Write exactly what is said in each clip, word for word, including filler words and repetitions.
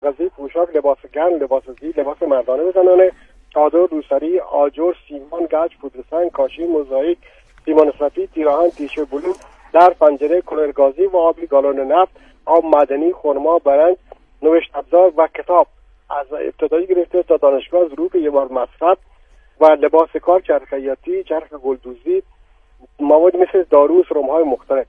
کاغذی، پوشاک، لباس گرم، لباس زیر، لباس مردانه و زنانه، چادر، روسری، آجر، سیمان، گچ، پودر سنگ، کاشی، موزاییک، سیمان صفی، تیراهن، تیشه بلور، در، پنجره، کولر گازی و آبی، گالون نفت، آب معدنی، خرما، برنج، نوشت ابزار و کتاب از ابتدایی گرفته تا دانشگاه، ظروف یک بار مصرف و لباس کار، چرخ خیاطی، چرخ گلدوزی، مواد مثل دارو، سرم‌های مختلف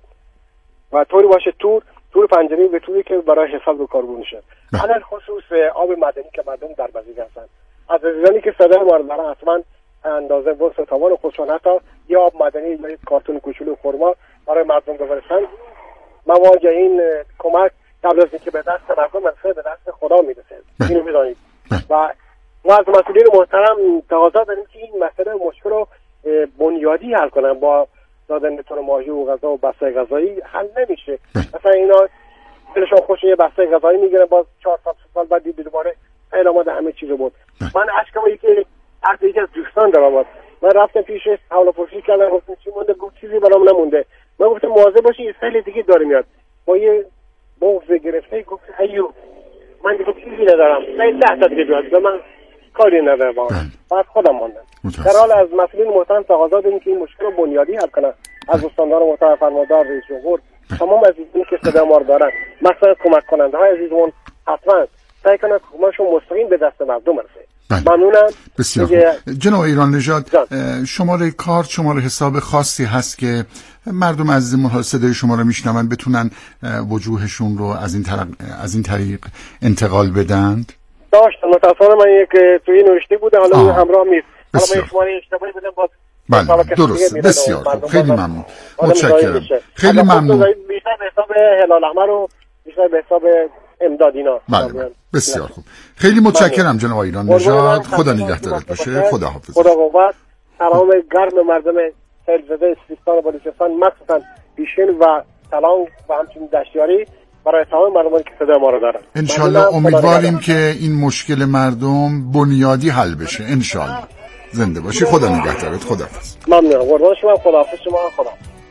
و طوری باشه تور تور پنجره به طوری که برای حساب به کار میشه. علل خصوص آب معدنی که مردم در بزیگ هستن، از عزیزانی که صدای ما رو دارن حتما اندازه و ستوان خودشون حتی یه آب معدنی یا یک کارتون کوچولو خرما برای مردم بفرستن. مواجه این کمک قبل از اینکه به دست مردم برسه به دست خدا میرسه. اینو بدونید. و ما از مسئولین محترم تقاضا داریم که این مسئله مشکل رو بنیادی حل کنن. با دادن تون ماهی و غذا و بسته غذایی حل نمیشه. مثلا اینا دلشون خوش یه بسته غذایی میگیرن، باز چهار سال سال بعد دید دوباره اعلامات همه چیزو بود. من اشکم یکی از یکی از دوستان دارم، من رفتم پیشش حواله پرسی کردم، گفتم چی مونده؟ گفت چیزی برام نمونده. من گفتم مواظب باشی یه سیل دیگه داره میاد. با یه بغض گرفته گفت ایو من دیگه چیزی ندارم، سیل ده تا دیگه بیاد، من کاری ندارم. بعد خودم ماندم. در حال از مسئولین محترم تقاضا داریم که این مشکل رو بنیادی حل کنن. از استاندار محترم فرماندار، رئیس جمهور، تمام عزیزانی که صدا ما رو دارن، مثلا کمک کننده های عزیزمون حتما سعی کنن کمکشون مستقیم به دست مردم برسه. ممنونم. بسیار خوب. جناب ایران نژاد، شماره کارت، شماره حساب خاصی هست که مردم عزیزمون صدای شما رو میشنون بتونن وجوهشون رو از این طریق از این طریق انتقال بدند؟ داشتم، متأسفانه من یک توی نوشته بوده، حالا آه. همراه نیست. حالا من شماره اشتباهی بدم باز. بله درست. بسیار خوب. خیلی ممنون. متشکرم. خیلی ممنون. بیشتر به حساب هلال احمر و بیشتر به حساب امداد اینا. بله. بسیار خوب. خیلی متشکرم جناب ایران نژاد. خدا نگهدارت باشه. خدا حافظ. خدا قوت. سلام گرم مردم سیلزده سیستان و بلوچستان، مخصوصا بیشین و سلام و همچنین دشتیاری برای تمام مردمانی که صدای ما رو دارن. انشالله امیدواریم که این مشکل مردم بنیادی حل بشه. انشالله. زنده باشی. خدا نگهدارت. خداحافظ. ممنونم. قربان شما. خداحافظ شما. خدا.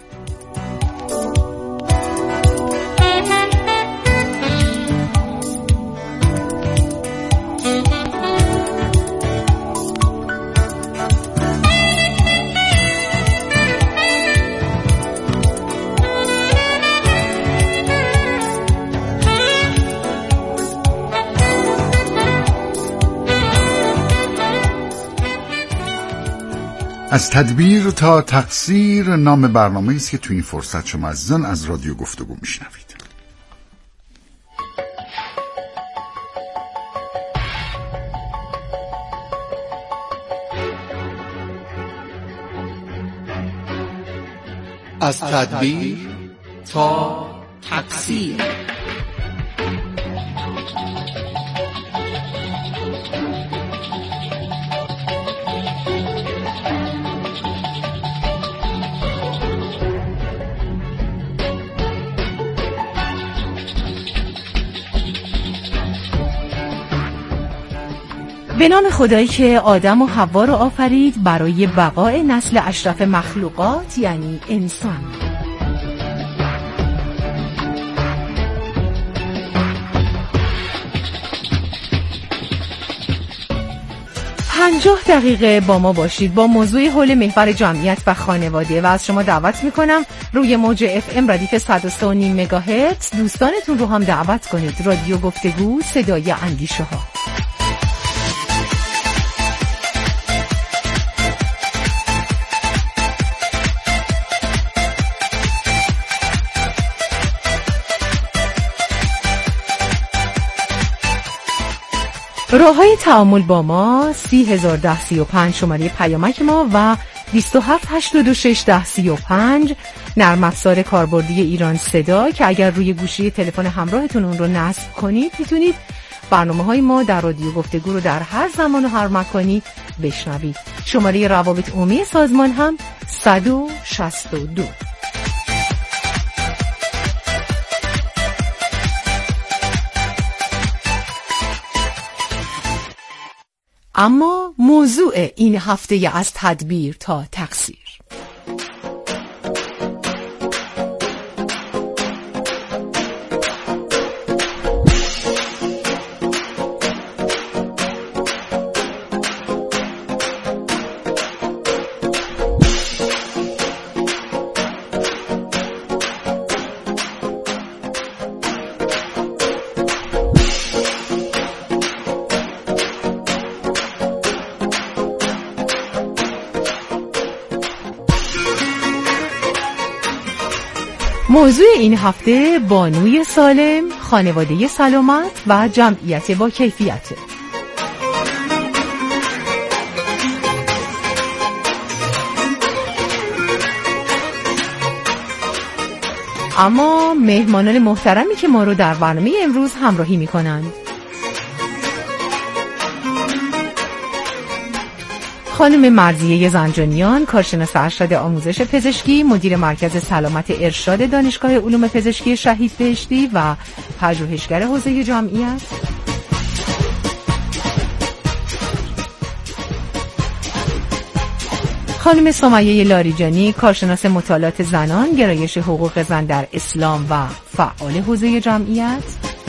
از تدبیر تا تقصیر نام برنامه است که تو این فرصت شما عزیزان از رادیو گفتگو میشنوید. از تدبیر تا تقصیر. به نام خدایی که آدم و حوا رو آفرید برای بقای نسل اشرف مخلوقات یعنی انسان. پنجاه دقیقه با ما باشید با موضوع حول محور جمعیت و خانواده و از شما دعوت میکنم روی موج اف ام ردیف صد و سه و نیم مگاهرتز دوستانتون رو هم دعوت کنید. رادیو گفتگو، صدای اندیشه ها. راه‌های تعامل با ما سی هزار و ده سی و پنج شماره پیامک ما و بیست و هفت هشتاد و شش ده سی و پنج نرم افزار کاربردی ایران صدا که اگر روی گوشی تلفن همراهتون اون رو نصب کنید میتونید برنامه‌های ما در رادیو گفتگو رو در هر زمان و هر مکانی بشنوید. شماره روابط عمومی سازمان هم صد و شصت و دو. اما موضوع این هفته از تدبیر تا تقصیر. موضوع این هفته بانوی سالم، خانواده سلامت و جمعیت با کیفیت. اما مهمانان محترمی که ما رو در برنامه امروز همراهی می کنند: خانم مرضیه زنجانیان، کارشناس ارشد آموزش پزشکی، مدیر مرکز سلامت ارشاد دانشگاه علوم پزشکی شهید بهشتی و پژوهشگر حوزه جمعیت. خانم سمیه لاریجانی، کارشناس مطالعات زنان، گرایش حقوق زن در اسلام و فعال حوزه جمعیت.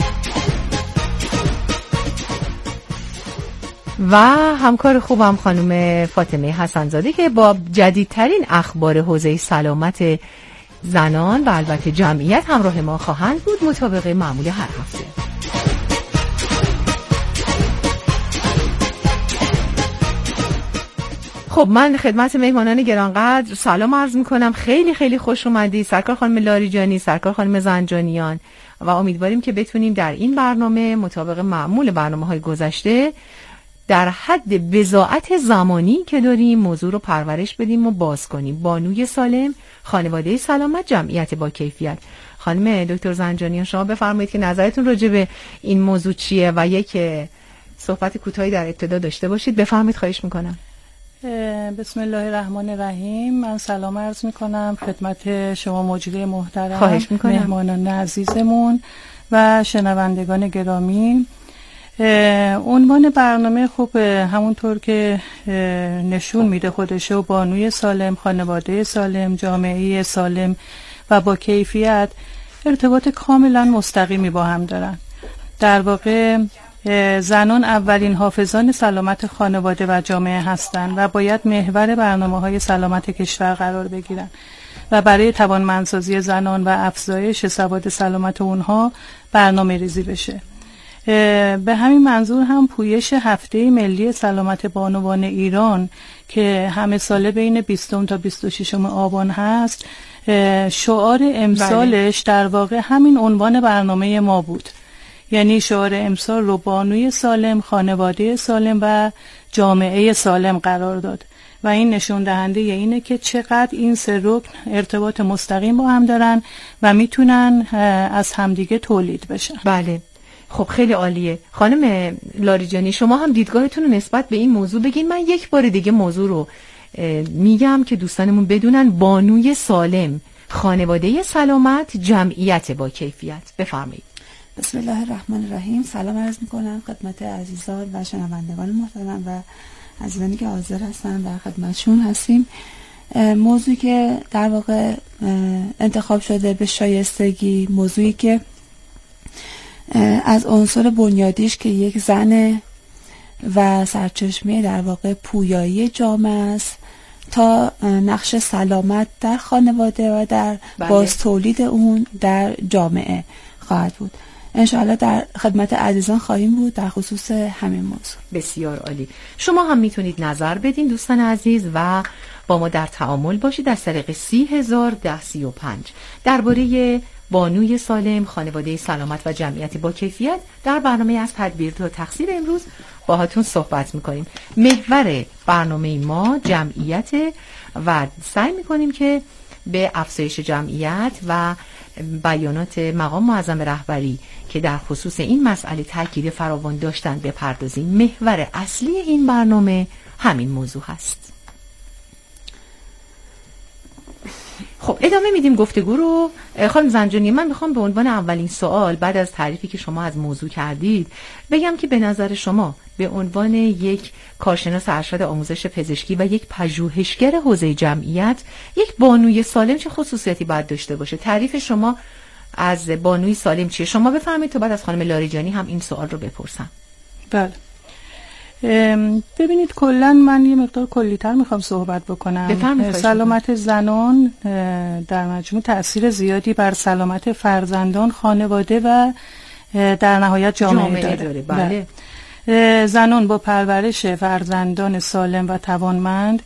و همکار خوبم خانم فاطمه حسن‌زاده که با جدیدترین اخبار حوزه سلامت زنان و البته جمعیت همراه ما خواهند بود مطابق معمول هر هفته. خب من خدمت مهمانان گرانقدر سلام عرض میکنم. خیلی خیلی خوش اومدید سرکار خانم لاریجانی، سرکار خانم زنجانیان، و امیدواریم که بتونیم در این برنامه مطابق معمول برنامه‌های گذشته در حد بضاعت زمانی که داریم موضوع رو پرورش بدیم و باز کنیم. بانوی سالم، خانواده سلامت، جمعیت با کیفیت. خانم دکتر زنجانیان، شما بفرمایید که نظرتون راجع به این موضوع چیه و یک صحبت کوتاهی در ابتدا داشته باشید. بفرمایید، خواهش میکنم. بسم الله الرحمن الرحیم. من سلام عرض میکنم خدمت شما موجوده محترم، خواهش میکنم، مهمانان عزیزمون و شنوندگان گرامی. عنوان برنامه خوب همونطور که نشون میده خودشو، بانوی سالم، خانواده سالم، جامعه سالم و با کیفیت ارتباط کاملا مستقیمی با هم دارن. در واقع زنان اولین حافظان سلامت خانواده و جامعه هستند و باید محور برنامه‌های سلامت کشور قرار بگیرن و برای توانمندسازی زنان و افزایش سواد سلامت اونها برنامه ریزی بشه. به همین منظور هم پویش هفته ملی سلامت بانوان ایران که همه ساله بین بیستم تا بیست و ششم آبان هست، شعار امسالش در واقع همین عنوان برنامه ما بود. یعنی شعار امسال رو بانوی سالم، خانواده سالم و جامعه سالم قرار داد و این نشون دهنده اینه که چقدر این سه رکن ارتباط مستقیم با هم دارن و میتونن از همدیگه تولید بشن. بله، خب خیلی عالیه. خانم لاریجانی، شما هم دیدگاهتون رو نسبت به این موضوع بگین. من یک بار دیگه موضوع رو میگم که دوستانمون بدونن: بانوی سالم، خانواده سلامت، جمعیت با کیفیت. بفرمایید. بسم الله الرحمن الرحیم. سلام عرض میکنم خدمت عزیزان و شنوندگان محترم و عزیزانی که حاضر هستن در خدمتشون هستیم. موضوعی که در واقع انتخاب شده به شایستگی، موضوعی که از عنصر بنیادیش که یک زن و سرچشمه در واقع پویایی جامعه است تا نقش سلامت در خانواده و در بله. باز تولید اون در جامعه خواهد بود. انشاءالله در خدمت عزیزان خواهیم بود در خصوص همین موضوع. بسیار عالی. شما هم میتونید نظر بدین دوستان عزیز و با ما در تعامل باشید از طریق سی هزار ده سی و پنج درباره بانوی سالم، خانواده سلامت و جمعیت با کیفیت در برنامه از تدبیر تا تقصیر امروز باهاتون صحبت میکنیم. محور برنامه ما جمعیت و سعی میکنیم که به افزایش جمعیت و بیانات مقام معظم رهبری که در خصوص این مسئله تاکید فراوان داشتن بپردازیم. محور اصلی این برنامه همین موضوع هست. خب ادامه میدیم گفتگو رو. خانم زنجانی، من میخوام به عنوان اولین سوال بعد از تعریفی که شما از موضوع کردید بگم که به نظر شما به عنوان یک کارشناس ارشد آموزش پزشکی و یک پژوهشگر حوزه جمعیت، یک بانوی سالم چه خصوصیتی باید داشته باشه؟ تعریف شما از بانوی سالم چیه؟ شما بفرمایید تا بعد از خانم لاریجانی هم این سوال رو بپرسم. بله، ببینید کلا من یه مقدار کلی‌تر میخوام صحبت بکنم. سلامت زنان در مجموع تأثیر زیادی بر سلامت فرزندان، خانواده و در نهایت جامعه, جامعه داره, داره. بله. زنان با پرورش فرزندان سالم و توانمند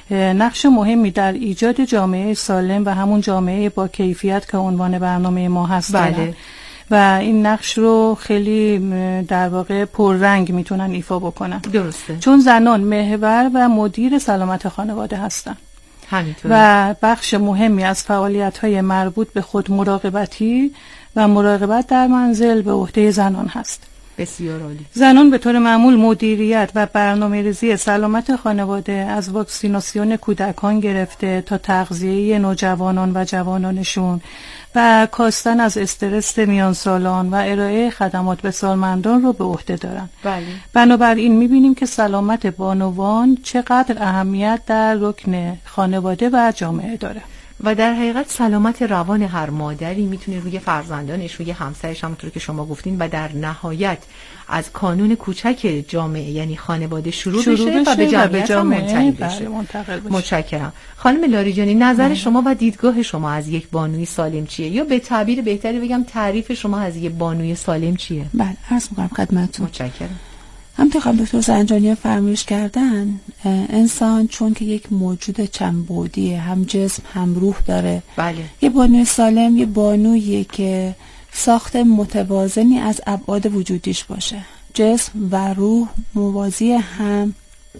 نقش مهمی در ایجاد جامعه سالم و همون جامعه با کیفیت که عنوان برنامه ما هست بله. دارن. و این نقش رو خیلی در واقع پررنگ میتونن ایفا بکنن. درسته. چون زنان محور و مدیر سلامت خانواده هستن. همینطور. و بخش مهمی از فعالیت‌های مربوط به خود مراقبتی و مراقبت در منزل به عهده زنان هست. بسیار عالی. زنان به طور معمول مدیریت و برنامه‌ریزی سلامت خانواده از واکسیناسیون کودکان گرفته تا تغذیه نوجوانان و جوانانشون و کاستن از استرس میان سالان و ارائه خدمات به سالمندان رو به عهده دارن. بله. بنابراین می‌بینیم که سلامت بانوان چقدر اهمیت در رکن خانواده و جامعه داره. و در حقیقت سلامت روان هر مادری میتونه روی فرزندانش، روی همسرش، همونطور که شما گفتین، و در نهایت از کانون کوچک جامعه یعنی خانواده شروع, شروع بشه, بشه و به جامعه, و به جامعه بشه. منتقل بشه. متشکرم. خانم لاریجانی، نظر نه. شما و دیدگاه شما از یک بانوی سالم چیه؟ یا به تعبیر بهتری بگم تعریف شما از یک بانوی سالم چیه؟ بله، عرض می‌کنم خدمتتون. متشکرم. همونطور که دکتر زنجانی فرمایش کردن، انسان چون که یک موجود چند بعدیه، هم جسم هم روح داره. بله. یه بانوی سالم یه بانویه که ساخت متوازنی از ابعاد وجودیش باشه، جسم و روح موازی هم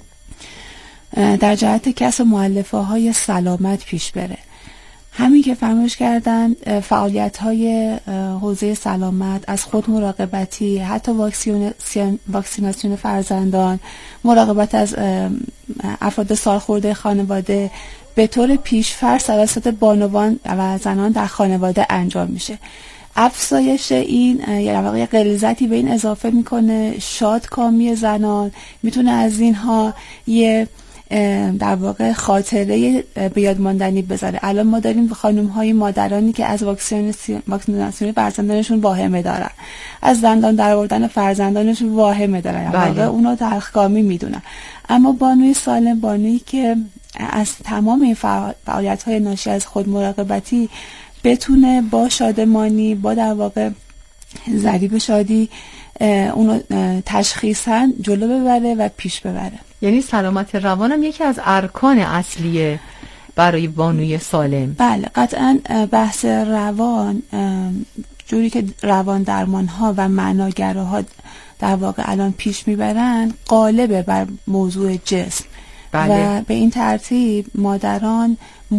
در جهت کسب مؤلفه های سلامت پیش بره. همین که فرمایش کردن، فعالیت‌های حوزه سلامت از خود مراقبتی، حتی واکسیناسیون فرزندان، مراقبت از افراد سالخورده خانواده به طور پیش‌فرض توسط بانوان و زنان در خانواده انجام میشه. افزایش این یعنی واقعا غریزتی به این اضافه میکنه، شادکامی زنان میتونه از اینها یه در واقع خاطره به یاد ماندنی بذاره. الان ما داریم خانم های مادرانی که از واکسیناسیون فرزندانشون واهمه دارن، از زندان در آوردن فرزندانشون واهمه دارن، در واقع اونا تلخکامی میدونن. اما بانوی سالم بانویی که از تمام این فعالیت های ناشی از خود مراقبتی بتونه با شادمانی، با در واقع ضریب شادی اونو تشخیصاً جلو ببره و پیش ببره. یعنی سلامت روان هم یکی از ارکان اصلیه برای بانوی سالم. بله، قطعاً بحث روان، جوری که روان درمان ها و معناگراها در واقع الان پیش میبرن، غالبه بر موضوع جسم. بله. و به این ترتیب مادران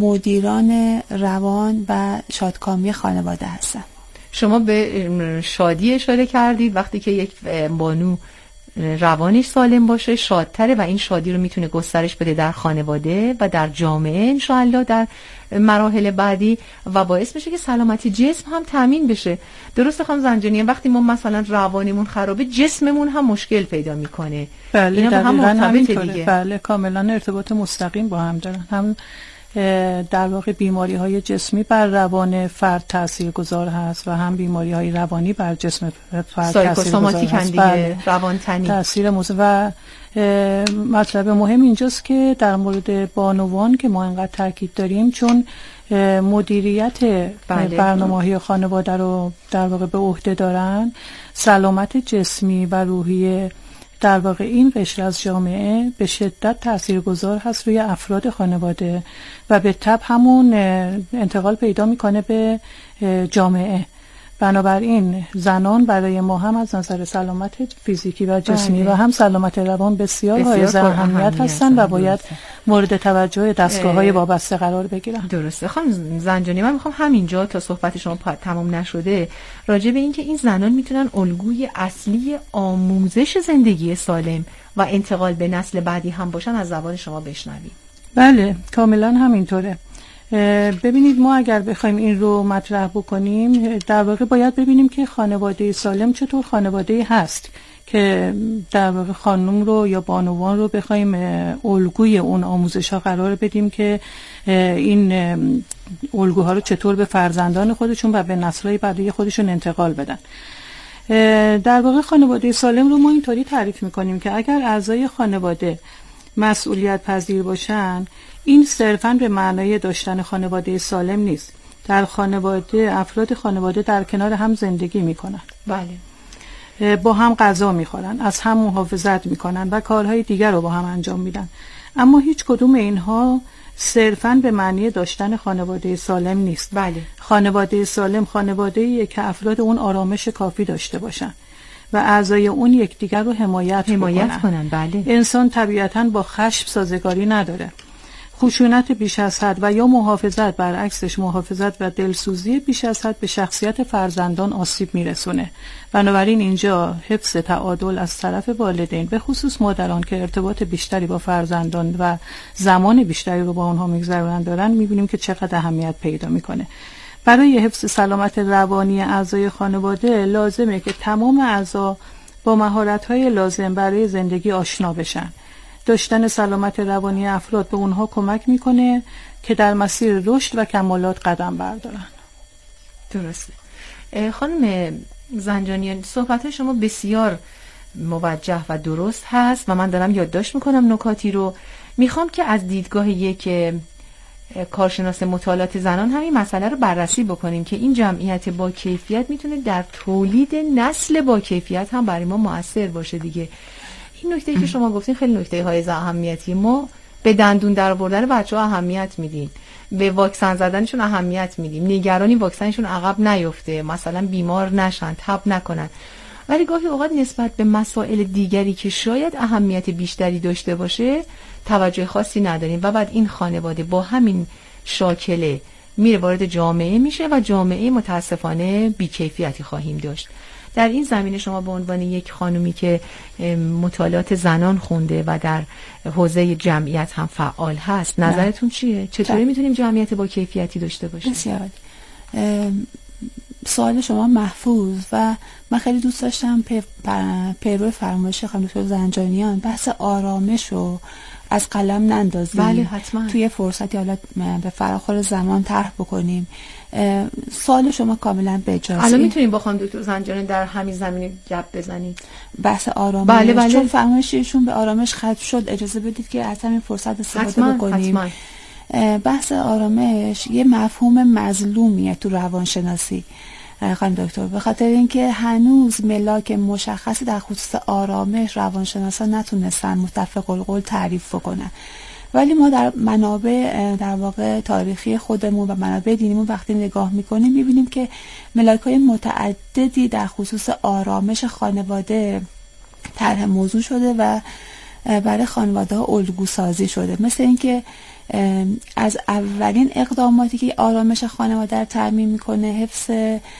مدیران روان و شادکامی خانواده هستن. شما به شادی اشاره کردید. وقتی که یک بانو روانش سالم باشه شادتره و این شادی رو میتونه گسترش بده در خانواده و در جامعه انشاءالله در مراحل بعدی و باعث میشه که سلامتی جسم هم تامین بشه. درسته خانم زنجانی؟ وقتی ما مثلا روانمون خرابه جسممون هم مشکل پیدا میکنه. بله، اینا هم مرتبطه دیگه. بله، کاملا ارتباط مستقیم با هم دارن. هم در واقع بیماری های جسمی بر روان فرد تأثیر گذار هست و هم بیماری های روانی بر جسم فرد تأثیر گذار هست. بله. روان تنی تأثیر موضوع و مطلب مهم اینجاست که در مورد بانوان که ما اینقدر تاکید داریم، چون مدیریت بله. برنامه‌های خانواده رو در واقع به عهده دارن، سلامت جسمی و روحی در واقع این قشر از جامعه به شدت تاثیرگذار هست روی افراد خانواده و به تبع همون انتقال پیدا میکنه به جامعه. بنابراین زنان برای ما هم از نظر سلامت فیزیکی و جسمی بله. و هم سلامت روان بسیار حائز اهمیت هستند و باید مورد توجه دستگاه‌های وابسته قرار بگیرن. درسته. خانم زنجانی، من میخوام همینجا تا صحبت شما تمام نشده راجع به این که این زنان میتونن الگوی اصلی آموزش زندگی سالم و انتقال به نسل بعدی هم باشن از زبان شما بشنویم. بله، کاملا همینطوره. ببینید، ما اگر بخوایم این رو مطرح بکنیم در واقع باید ببینیم که خانواده سالم چطور خانواده هست که در واقع خانم رو یا بانوان رو بخوایم الگوی اون آموزش ها قرار بدیم که این الگوها رو چطور به فرزندان خودشون و به نسل‌های بعدی خودشون انتقال بدن. در واقع خانواده سالم رو ما اینطوری تعریف میکنیم که اگر اعضای خانواده مسئولیت پذیر باشن، این صرفاً به معنای داشتن خانواده سالم نیست. در خانواده افراد خانواده در کنار هم زندگی میکنن. بله. با هم غذا میخورن، از هم محافظت میکنن و کارهای دیگر رو با هم انجام میدن. اما هیچ کدوم اینها صرفاً به معنی داشتن خانواده سالم نیست. بله. خانواده سالم خانواده‌ایه که افراد اون آرامش کافی داشته باشن و اعضای اون یکدیگر رو حمایت, حمایت کنن. بله. انسان طبیعتاً با خشم سازگاری نداره. خشونت بیش از حد و یا محافظت برعکسش محافظت و دلسوزی بیش از حد به شخصیت فرزندان آسیب میرسونه. بنابراین اینجا حفظ تعادل از طرف والدین به خصوص مادران که ارتباط بیشتری با فرزندان و زمان بیشتری رو با اونها میگذرونن دارن، میبینیم که چقدر اهمیت پیدا میکنه. برای حفظ سلامت روانی اعضای خانواده لازمه که تمام اعضا با مهارت‌های لازم برای زندگی آشنا بشن. داشتن سلامت روانی افراد به اونها کمک میکنه که در مسیر رشد و کمالات قدم بردارن. درسته. خانم زنجانیان، صحبت شما بسیار موجه و درست هست و من دارم یادداشت میکنم نکاتی رو. میخوام که از دیدگاه یک کارشناس مطالعات زنان همین مسئله رو بررسی بکنیم که این جمعیت با کیفیت میتونه در تولید نسل با کیفیت هم برای ما مؤثر باشه دیگه. این نکته که شما گفتین خیلی نکته های اهمیتی. ما به دندون در آوردن بچه‌ها اهمیت میدیم، به واکسن زدنشون اهمیت میدیم، نگرانی واکسنشون عقب نیفته، مثلا بیمار نشن، تب نکنن. ولی گاهی اوقات نسبت به مسائل دیگری که شاید اهمیت بیشتری داشته باشه توجه خاصی نداریم و بعد این خانواده با همین شاکله میره وارد جامعه میشه و جامعه متاسفانه بی‌کیفیتی خواهیم داشت. در این زمینه شما به عنوان یک خانومی که مطالعات زنان خونده و در حوزه جمعیت هم فعال هست، نظرتون چیه؟ چطوری میتونیم جمعیت با کیفیتی داشته باشیم؟ بسیار سوال شما محفوظ و من خیلی دوست داشتم پیرو فرمایش خانم دکتر زنجانیان بحث آرامش رو از قلم نندازیم. بله حتما. توی فرصتی حالا به فراخور زمان طرح بکنیم. سوال شما کاملا بجاست. الان میتونیم با خانم دکتر زنجانیان در همین زمینه گپ بزنیم. بحث آرامش. بله بله. چون فرمایششون به آرامش ختم شد، اجازه بدید که از همین فرصت استفاده حتما. بکنیم. حتما. بحث آرامش یه مفهوم مظلومیه تو روانشناسی خانم دکتر، به خاطر اینکه هنوز ملاک مشخصی در خصوص آرامش روانشناسان نتونستن متفق القول تعریف بکنن. ولی ما در منابع در واقع تاریخی خودمون و منابع دینیمون وقتی نگاه میکنیم میبینیم که ملاک‌های متعددی در خصوص آرامش خانواده طرح موضوع شده و برای خانواده ها الگو سازی شده. مثل اینکه از اولین اقداماتی که آرامش خانواده رو تضمین میکنه حفظ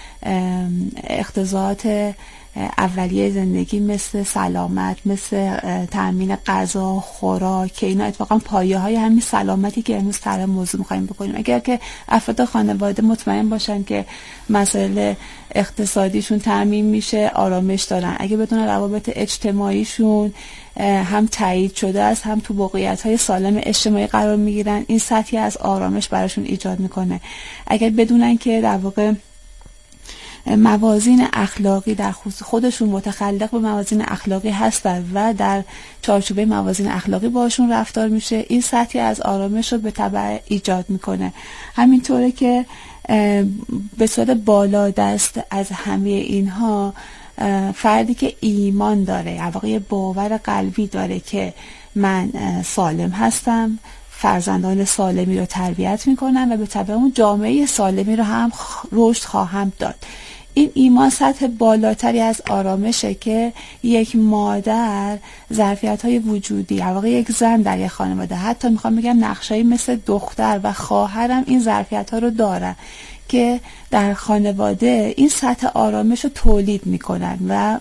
اقتضاعات اولیه زندگی مثل سلامت، مثل تامین غذا، خوراک، که اینا اتفاقا پایه های همین سلامتی که امروز طرح موضوع میخوایم بکنیم. اگر که افراد خانواده مطمئن باشن که مسائل اقتصادیشون تامین میشه، آرامش دارن. اگه بدون روابط اجتماعیشون هم تایید شده است، هم تو موقعیت های سالم اجتماعی قرار میگیرن، این سطحی از آرامش براشون ایجاد میکنه. اگر بدونن که در واقع موازین اخلاقی در خودشون متخلق به موازین اخلاقی هستند و در چارچوبه موازین اخلاقی باشون رفتار میشه، این سطحی از آرامش رو به تبع ایجاد میکنه. همینطوره که به صورت بالا دست از همه اینها فردی که ایمان داره، در واقع باور قلبی داره که من سالم هستم، فرزندان سالمی رو تربیت میکنم و به تبع اون جامعه سالمی رو هم رشد خواهم داد. این ایمان سطح بالاتری از آرامشه که یک مادر ظرفیت‌های وجودی، در واقع یک زن در یک خانواده، حتی میخوام بگم نقشایی مثل دختر و خواهرم این ظرفیت‌ها رو دارن که در خانواده این سطح آرامش رو تولید میکنن و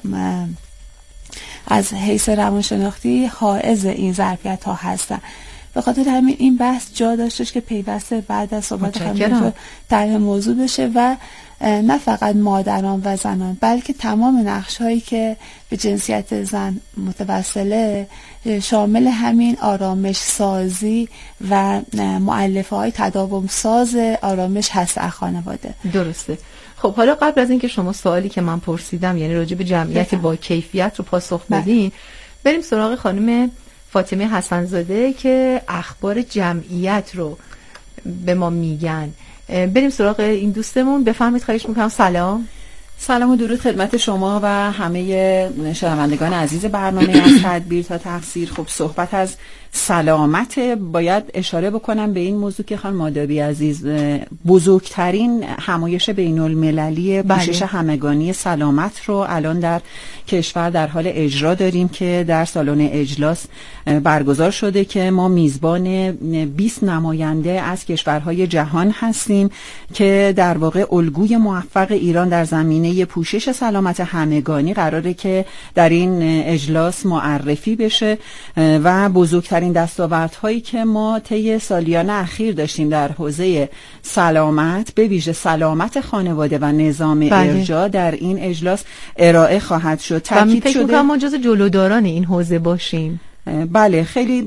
از حیث روانشناختی حائز این ظرفیت‌ها هستن. به خاطر همین این بحث جا داشتش که پیوسته بعد از صحبت خانم طرح موضوع بشه و نه فقط مادران و زنان بلکه تمام نقش‌هایی که به جنسیت زن متوسله شامل همین آرامش سازی و مؤلفه‌های تداوم ساز آرامش هست در خانواده. درسته. خب حالا قبل از اینکه شما سوالی که من پرسیدم یعنی راجع به جمعیت با کیفیت رو پاسخ بدین، بریم سراغ خانم فاطمه حسن‌زاده که اخبار جمعیت رو به ما میگن. بریم سراغ این دوستمون. بفرمایید. خواهش میکنم. سلام. سلام و درود خدمت شما و همه شنوندگان عزیز برنامه از تدبیر تا تقصیر. خب صحبت از سلامت. باید اشاره بکنم به این موضوع که خانم مادابی عزیز، بزرگترین همایش بین المللی پوشش همگانی سلامت رو الان در کشور در حال اجرا داریم که در سالن اجلاس برگزار شده که ما میزبان بیست نماینده از کشورهای جهان هستیم که در واقع الگوی موفق ایران در زمینه پوشش سلامت همگانی قراره که در این اجلاس معرفی بشه و بزرگترین دستاوردهایی که ما طی سالیان اخیر داشتیم در حوزه سلامت، به ویژه سلامت خانواده و نظام بله. ارجاع در این اجلاس ارائه خواهد شد. تاکید شده ما جز جلوداران این حوزه باشیم. بله، خیلی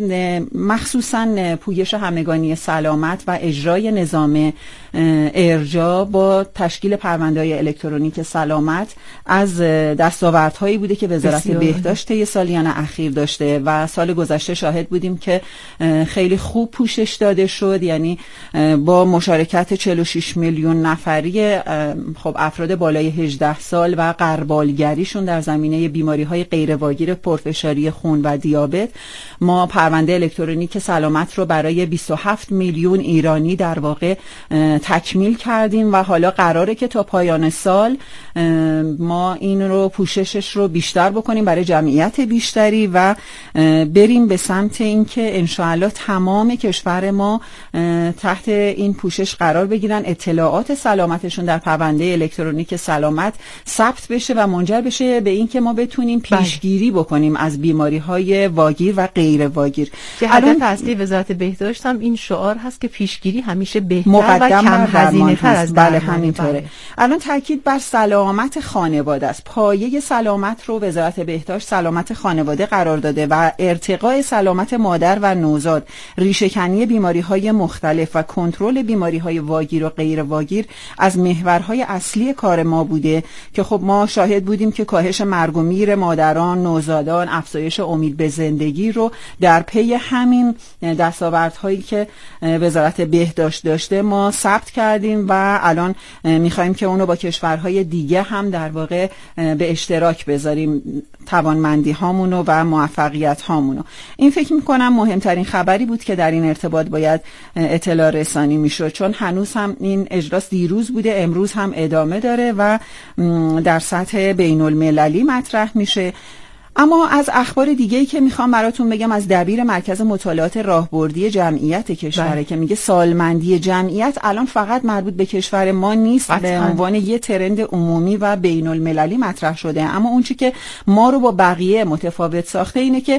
مخصوصا پویش همگانی سلامت و اجرای نظام ارجاع با تشکیل پرونده‌های الکترونیک سلامت از دستاوردهایی بوده که وزارت بهداشت طی سالیان اخیر داشته و سال گذشته شاهد بودیم که خیلی خوب پوشش داده شد. یعنی با مشارکت چهل و شش میلیون نفری خب افراد بالای هجده سال و غربالگریشون در زمینه بیماری‌های غیرواگیر پرفشاری خون و دیابت، ما پرونده الکترونیک سلامت رو برای بیست و هفت میلیون ایرانی در واقع تکمیل کردیم و حالا قراره که تا پایان سال ما این رو پوششش رو بیشتر بکنیم برای جمعیت بیشتری و بریم به سمت اینکه انشاءالله تمام کشور ما تحت این پوشش قرار بگیرن، اطلاعات سلامتشون در پرونده الکترونیک سلامت ثبت بشه و منجر بشه به اینکه ما بتونیم پیشگیری بکنیم از بیماری‌های واگیر و غیر واگیر. که هدف اصلی وزارت بهداشت هم این شعار هست که پیشگیری همیشه بهتر و کم هزینه تر از بله همینطوره. بله. الان تاکید بر سلامت خانواده است. پایه سلامت رو وزارت بهداشت سلامت خانواده قرار داده و ارتقاء سلامت مادر و نوزاد، ریشه‌کنی بیماری‌های مختلف و کنترل بیماری‌های واگیر و غیر واگیر از محورهای اصلی کار ما بوده که خب ما شاهد بودیم که کاهش مرگ و میر مادران، نوزادان، افزایش امید به زندگی رو در پی همین دستاوردهایی که وزارت بهداشت داشته ما ثبت کردیم و الان می‌خوایم که اونو با کشورهای دیگه هم در واقع به اشتراک بذاریم، توانمندی هامونو و موفقیت هامونو. این فکر می‌کنم مهمترین خبری بود که در این ارتباط باید اطلاع رسانی میشد، چون هنوز هم این اجلاس دیروز بوده، امروز هم ادامه داره و در سطح بین المللی مطرح میشه. اما از اخبار دیگه‌ای که میخوام براتون بگم از دبیر مرکز مطالعات راهبردی جمعیت کشوره که میگه سالمندی جمعیت الان فقط مربوط به کشور ما نیست، به عنوان یه ترند عمومی و بین المللی مطرح شده. اما اون چی که ما رو با بقیه متفاوت ساخته اینه که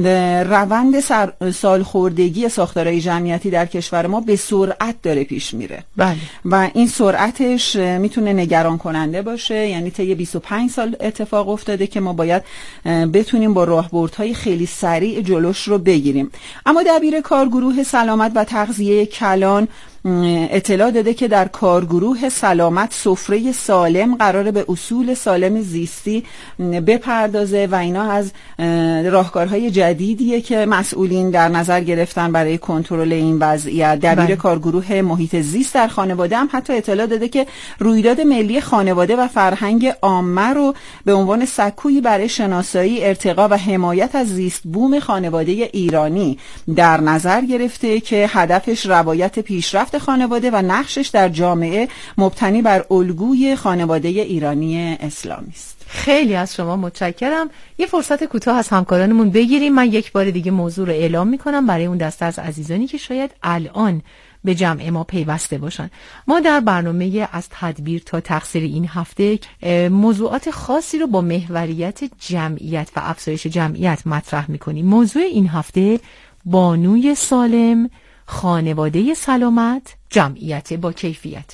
روند سالخوردگی ساختارهای جمعیتی در کشور ما به سرعت داره پیش میره. بله. و این سرعتش میتونه نگران کننده باشه. یعنی طی بیست و پنج سال اتفاق افتاده که ما باید بتونیم با راهبردهای خیلی سریع جلوش رو بگیریم. اما دبیر کارگروه سلامت و تغذیه کلان اطلاع داده که در کارگروه سلامت سفره سالم قراره به اصول سالم زیستی بپردازه و اینا از راهکارهای جدیدیه که مسئولین در نظر گرفتن برای کنترل این وضعیت. دبیر کارگروه محیط زیست در خانواده هم حتی اطلاع داده که رویداد ملی خانواده و فرهنگ عامه رو به عنوان سکویی برای شناسایی، ارتقا و حمایت از زیست بوم خانواده ایرانی در نظر گرفته که هدفش روایت پیشرفت خانواده و نقشش در جامعه مبتنی بر الگوی خانواده ایرانی اسلامی است. خیلی از شما متشکرم. یه فرصت کوتاه از همکارانمون بگیریم. من یک بار دیگه موضوع رو اعلام میکنم برای اون دسته از عزیزانی که شاید الان به جمع ما پیوسته باشن. ما در برنامه از تدبیر تا تقصیر این هفته موضوعات خاصی رو با محوریت جمعیت و افزایش جمعیت مطرح میکنیم. موضوع این هفته بانوی سالم، خانواده سلامت، جمعیت با کیفیت.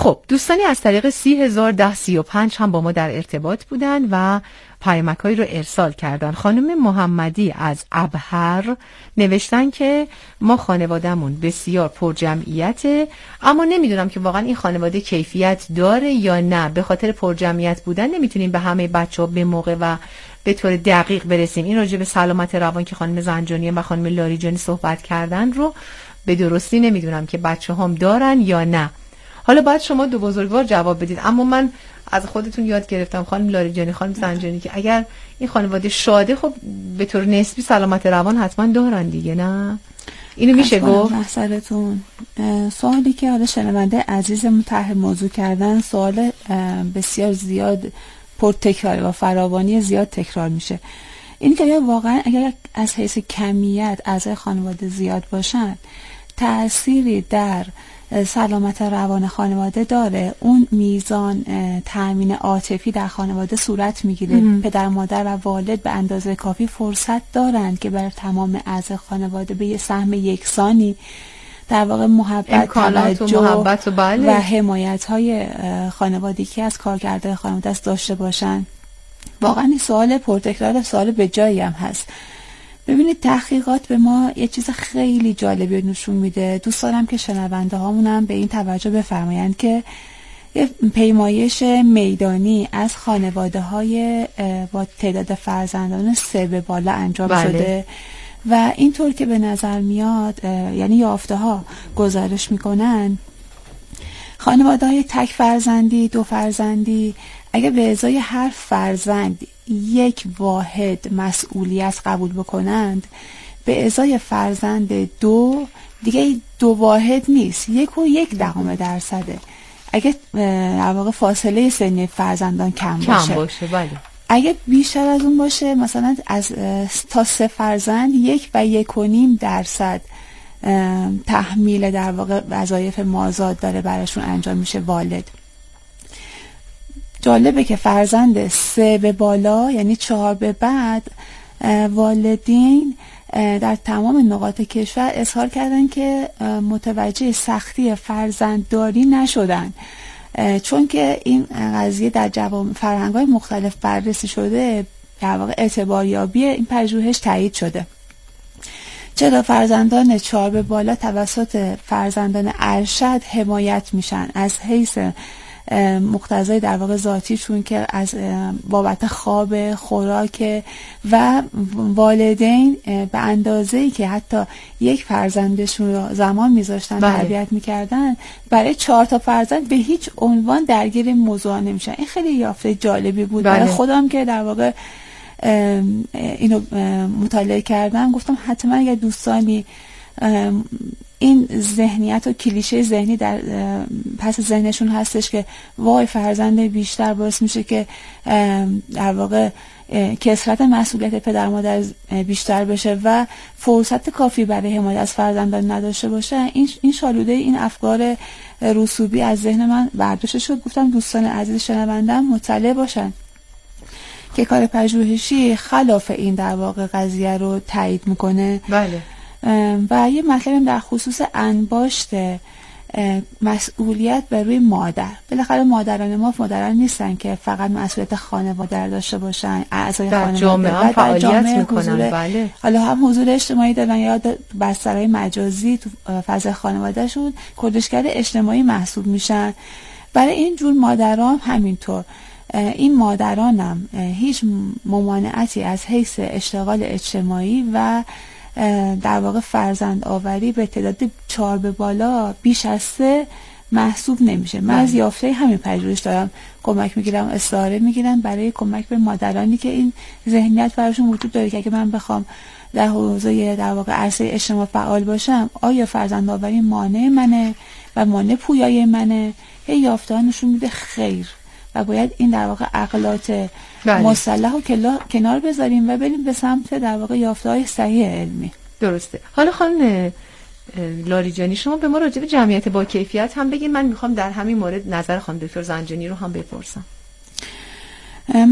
خب دوستانی از طریق سی هزار ده سی و پنج هم با ما در ارتباط بودن و پیامک‌هایی رو ارسال کردن. خانم محمدی از ابهر نوشتن که ما خانوادهمون بسیار پرجمعیته، اما نمیدونم که واقعا این خانواده کیفیت داره یا نه. به خاطر پرجمعیت بودن نمیتونیم به همه بچه‌ها به موقع و به طور دقیق برسیم. این راجع به سلامت روان که خانم زنجانی و خانم لاریجانی صحبت کردن رو به درستی نمیدونم که بچه‌هام دارن یا نه. حالا باید شما دو بزرگوار جواب بدید، اما من از خودتون یاد گرفتم خانم لاریجانی، خانم زنجانی، که اگر این خانواده شاده خب به طور نسبی سلامت روان حتما دارن دیگه، نه؟ اینو میشه گفت؟ محصلتون سوالی که حالا شنونده عزیزمون طرح موضوع کردن سوال بسیار زیاد پرتکرار و فراوانی زیاد تکرار میشه. این که واقعا اگر از حیث کمیت اعضای خانواده زیاد باشن تأثیری در سلامت روان خانواده داره، اون میزان تأمین عاطفی در خانواده صورت میگیره، پدر مادر و والد به اندازه کافی فرصت دارند که بر تمام اعضای خانواده به یه سهم یکسانی در واقع محبت، توجه و, محبت و, بله. و حمایت های خانوادگی از کارکردهای خانواده است داشته باشن. واقعا این سوال پرتکرار، سوال به جایی هم هست. ببینید تحقیقات به ما یه چیز خیلی جالبی نشون میده. دوست دارم که شنونده هامونم به این توجه بفرمایند که یه پیمایش میدانی از خانواده های با تعداد فرزندان سه به بالا انجام بله. شده و اینطور که به نظر میاد، یعنی یافته ها گزارش میکنن خانواده های تک فرزندی، دو فرزندی اگر به ازای هر فرزند یک واحد مسئولیت قبول بکنند، به ازای فرزند دو دیگه دو واحد نیست، یک و یک دهم درصده. اگه در واقع فاصله سنی فرزندان کم باشه, کم باشه بله. اگه بیشتر از اون باشه، مثلا از تا سه فرزند یک و یک و نیم درصد تحمیل در واقع وظایف مازاد داره براشون انجام میشه والد. جالبه که فرزند سه به بالا یعنی چهار به بعد والدین در تمام نقاط کشور اظهار کردن که متوجه سختی فرزندداری نشدن، چون که این قضیه در جوامع فرهنگ‌های مختلف بررسی شده، در واقع اعتباریابی این پژوهش تایید شده. چرا فرزندان چهار به بالا توسط فرزندان ارشد حمایت میشن از حیث مقتضای در واقع ذاتیشون که از بابت خواب، خوراک و والدین به اندازه‌ای که حتی یک فرزندشون رو زمان میذاشتن تربیت میکردن، برای چهار تا فرزند به هیچ عنوان درگیر این موضوع نمیشن. این خیلی یافته جالبی بود برای خودم که در واقع اینو مطالعه کردم. گفتم حتما اگر دوستانی این ذهنیت و کلیشه ذهنی در پس ذهنشون هستش که وای فرزند بیشتر باعث میشه که در واقع کثرت مسئولیت پدر مادر بیشتر بشه و فرصت کافی برای حمایت از فرزندان نداشته باشه، این این شالوده این افکار رسوبی از ذهن من برداشته شد. گفتم دوستان عزیز شنوندم مطلع باشن که کار پژوهشی خلاف این در واقع قضیه رو تایید میکنه. بله. و یه مطلبم در خصوص انباشت مسئولیت بر روی مادر. بالاخره مادران ما مادران نیستن که فقط مسئولیت خانواده داشته باشن، اعضای خانواده جامعه هم فعالیت میکنن. بله. حالا هم حضور اجتماعی دارن یا بسترهای مجازی تو فضای خانوادهشون کردشگر اجتماعی محسوب میشن. برای این جور مادران همینطور. این مادرانم هیچ ممانعتی از حیث اشتغال اجتماعی و در واقع فرزند آوری به تعداد چهار به بالا بیش از سه محسوب نمیشه. من از یافته همین پژوهش دارم کمک میگیرم، استعاره میگیرم برای کمک به مادرانی که این ذهنیت براشون وجود داره که اگه من بخوام در حوزه در واقع عرصه اجتماع فعال باشم، آیا فرزند آوری مانع منه و مانع پویایی منه؟ یه یافته نشون میده خیر، و باید این در واقع عقلات مصلح و کنار بذاریم و بریم به سمت در واقع یافته‌های صحیح علمی. درسته. حالا خانم لاریجانی شما به ما راجع به جمعیت با کیفیت هم بگین. من میخوام در همین مورد نظر خانم دکتر زنجانی رو هم بپرسم.